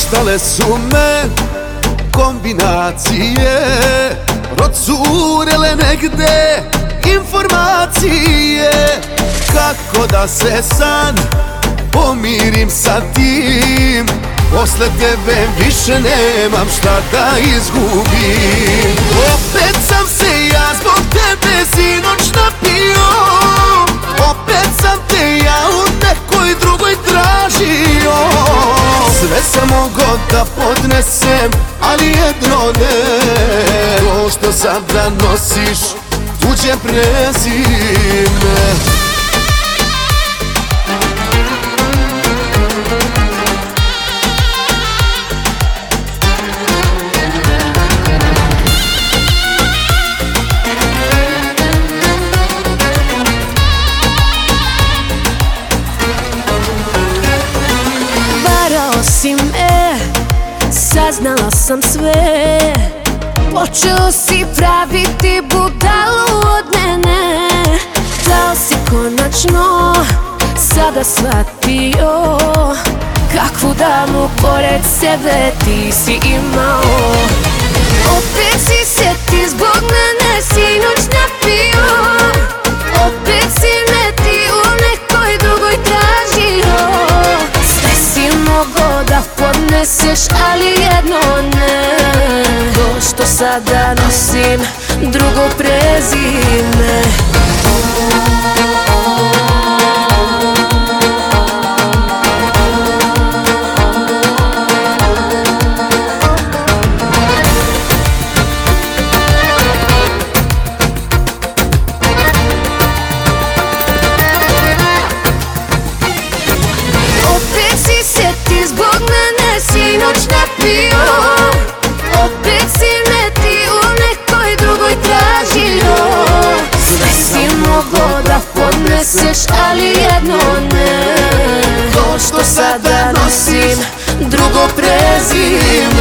Koštale su me kombinacije, procurele negde informacije, kako da se san pomirim sa tim. Posle tebe više nemam šta da izgubim. Opet sam se ja zbog tebe sinoć napio, opet sam te ja u nekoj drugoj tražio. Sve sam mogao da podnesem, ali jedno ne, to što sada nosiš tuđe prezime. Si me, saznala sam sve. Počeo si praviti budalu od mene. Da li si konačno sada shvatio kakvu damu pored sebe ti si imao? Opet si se ti zbog mene sinoć napio, opet si me ti u nekoj drugoj tražio. Mogo da podneseš, ali jedno ne, to što sada nosim drugo prezime. Sinoć napio, opet si me ti u nekoj drugoj tražio. Sve si mogo da podneseš, ali jedno ne, to što sada nosim drugo prezime.